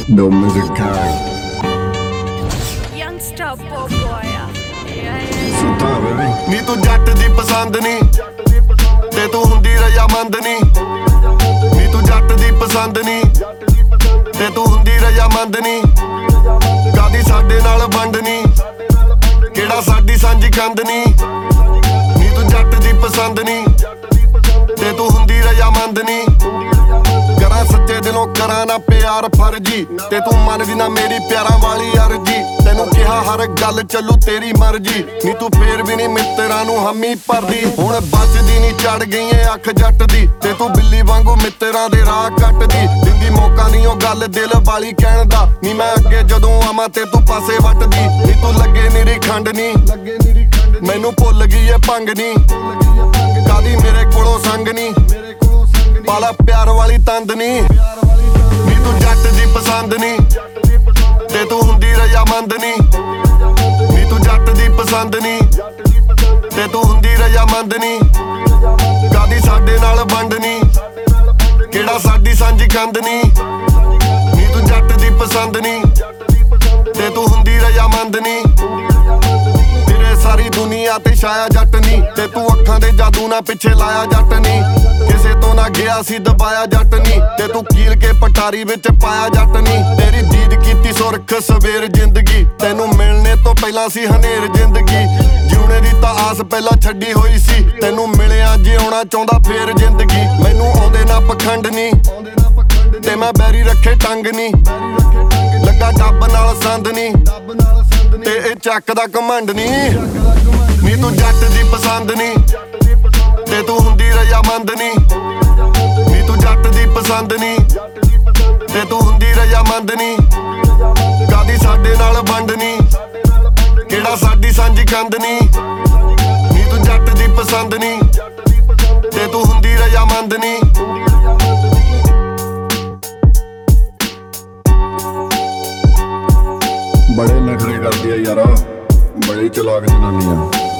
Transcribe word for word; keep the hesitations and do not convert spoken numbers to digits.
No music kind. Youngster pop boy. Yeah, yeah. ਸੁਤਾ baby ਨੀ ਤੂੰ ਜੱਟ ਦੀ ਪਸੰਦ ਨੀ ਤੇ ਤੂੰ ਹੁੰਦੀ ਰਜਾਮੰਦ ਨੀ ਨੀ ਤੂੰ ਜੱਟ ਦੀ ਪਸੰਦ ਨੀ ਤੇ ਤੂੰ ਹੁੰਦੀ ਰਜਾਮੰਦ ਨੀ ਕਾਦੀ ਸਾਡੇ ਨਾਲ ਵੰਡ ਨੀ ਕਿਹੜਾ ਸਾਡੀ ਸਾਂਝੀ ਕੰਧ ਨੀ ਨੀ ਤੂੰ ਜੱਟ ਦੀ ਪਸੰਦ ਨੀ ਤੇ ਤੂੰ ਹੁੰਦੀ ਰਜਾਮੰਦ ਨੀ ਕਰਾਂ ਸੱਚੇ ਦਿਲੋਂ ਕਰਾਂ ਨਾ ਪਿਆਰ ਫਰਜੀ ਤੇ ਤੂੰ ਮੰਨਦੀ ਨਾ ਮੇਰੀ ਪਿਆਰਾਂ ਵਾਲੀ ਅਰਜੀ ਤੈਨੂੰ ਕਿਹਾ ਹਰ ਗੱਲ ਚੱਲੂ ਤੇਰੀ ਮਰਜੀ ਨੀ ਤੂੰ ਫੇਰ ਵੀ ਨਹੀਂ ਮਿੱਤਰਾਂ ਨੂੰ ਹਮੀ ਭਰਦੀ ਹੁਣ ਬਚਦੀ ਨਹੀਂ ਚੜ ਗਈ ਏ ਅੱਖ ਜੱਟ ਦੀ ਤੇ ਤੂੰ ਬਿੱਲੀ ਵਾਂਗੂ ਮਿੱਤਰਾਂ ਦੇ ਰਾਹ ਕੱਟਦੀ ਦਿੰਦੀ ਮੌਕਾ ਨਹੀਂ ਉਹ ਗੱਲ ਦਿਲ ਵਾਲੀ ਕਹਿਣ ਦਾ ਨੀ ਮੈਂ ਅੱਗੇ ਜਦੋਂ ਆਵਾਂ ਤੇ ਤੂੰ ਪਾਸੇ ਵੱਟਦੀ ਨੀ ਤੂੰ ਲੱਗੇ ਨਿਰੀ ਖੰਡ ਨੀ ਮੈਨੂੰ ਭੁੱਲ ਗਈ ਏ ਭੰਗ ਨੀ ਕਾਦੀ ਮੇਰੇ ਕੋਲੋਂ ਸੰਗ ਨੀ ਪਾਲਾ ਪਿਆਰ ਵਾਲੀ ਤੰਦ ਨੀ ਨੀ ਤੂੰ ਜੱਟ ਦੀ ਪਸੰਦ ਨੀ ਤੇ ਤੂੰ ਹੁੰਦੀ ਰਜਾਮੰਦ ਨੀ ਨੀ ਤੂੰ ਜੱਟ ਦੀ ਪਸੰਦ ਨੀ ਤੇ ਤੂੰ ਹੁੰਦੀ ਰਜਾਮੰਦ ਨੀ ਕਾਦੀ ਸਾਡੇ ਨਾਲ ਵੰਡ ਨੀ ਕਿਹੜਾ ਸਾਡੀ ਸਾਂਝੀ ਕੰਧ ਨੀ ਨੀ ਤੂੰ ਜੱਟ ਦੀ ਪਸੰਦ ਨੀ ਤੇ ਤੂੰ ਹੁੰਦੀ ਰਜਾਮੰਦ ਨੀ ਤੇਰੇ ਸਾਰੀ ਦੁਨੀਆ ਤੇ ਛਾਇਆ ਜੱਟ ਨੀ ਤੇ ਤੂੰ ਅੱਖਾਂ ਦੇ ਜਾਦੂ ਨਾਲ ਪਿੱਛੇ ਲਾਇਆ ਜੱਟ ਨੀ ਕਿਸੇ ਤੋਂ ਨਾ ਗਿਆ ਸੀ ਦਬਾਇਆ ਜੱਟ ਨੀ ਤੇ ਤੂੰ ਕੀਲ ਕੇ ਪਟਾਰੀ ਵਿੱਚ ਪਾਇਆ ਜੱਟ ਨੀ ਤੇਰੀ ਦੀਦ ਕੀਤੀ ਸੁਰਖ ਸਵੇਰ ਜ਼ਿੰਦਗੀ ਤੈਨੂੰ ਮਿਲਣੇ ਤੋਂ ਪਹਿਲਾਂ ਸੀ ਹਨੇਰ ਜ਼ਿੰਦਗੀ ਜਿਉਣੇ ਦੀ ਤਾਂ ਆਸ ਪਹਿਲਾਂ ਛੱਡੀ ਹੋਈ ਸੀ ਤੈਨੂੰ ਮਿਲਿਆ ਜਿਉਣਾ ਚਾਹੁੰਦਾ ਫੇਰ ਜ਼ਿੰਦਗੀ ਮੈਨੂੰ ਆਉਂਦੇ ਨਾ ਪਖੰਡ ਨੀ ਤੇ ਮੈਂ ਬੈਰੀ ਰੱਖੇ ਟੰਗ ਨੀ ਲੱਗਾ ਡੱਬ ਨਾਲ ਸੰਦ ਨੀ ਤੇ ਇਹ ਚੱਕ ਦਾ ਘਮੰਡ ਨੀ ਨੀ ਤੂੰ ਜੱਟ ਦੀ ਪਸੰਦ ਨੀ ਤੇ ਤੂੰ ਹੁੰਦੀ ਰਜਾਮੰਦ ਨੀ ਨੀ ਤੂੰ ਜੱਟ ਦੀ ਪਸੰਦ ਨੀ ਤੇ ਤੂੰ ਹੁੰਦੀ ਰਜਾਮੰਦ ਨੀ ਕਾਦੀ ਸਾਡੇ ਨਾਲ ਵੰਡ ਨੀ ਕਿਹੜਾ ਸਾਡੀ ਸਾਂਝੀ ਕੰਧ ਨੀ ਨੀ ਤੂੰ ਜੱਟ ਦੀ ਪਸੰਦ ਨੀ ਤੇ ਤੂੰ ਹੁੰਦੀ ਰਜਾਮੰਦ ਨੀ ਬੜੇ ਨਖਰੇ ਕਰਦੀ ਆ ਯਾਰਾ ਬੜੇ ਚਲਾਕ ਜਨਾਨੀਆਂ